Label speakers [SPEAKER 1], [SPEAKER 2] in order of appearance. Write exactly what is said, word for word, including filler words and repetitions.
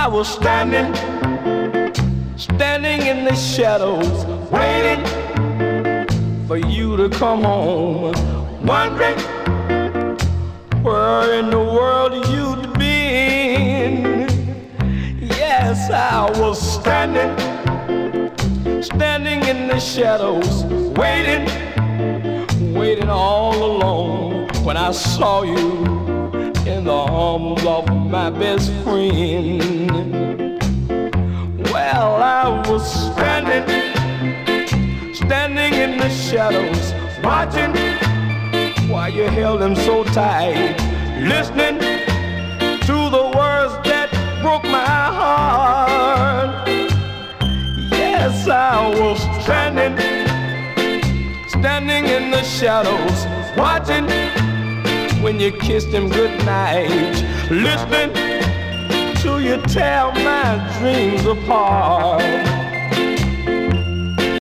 [SPEAKER 1] was standing, standing in the shadows, waiting for you to come home, wondering where in the world you'd been. Yes, I was standing, standing in the shadows, waiting, waiting all alone when I saw you in the arms of my best friend. Well, I was standing, standing in the shadows, watching while you held him so tight, listening to the words that broke my heart. Yes, I was standing, standing in the shadows, watching when you kissed him goodnight, listening to you tear my dreams apart.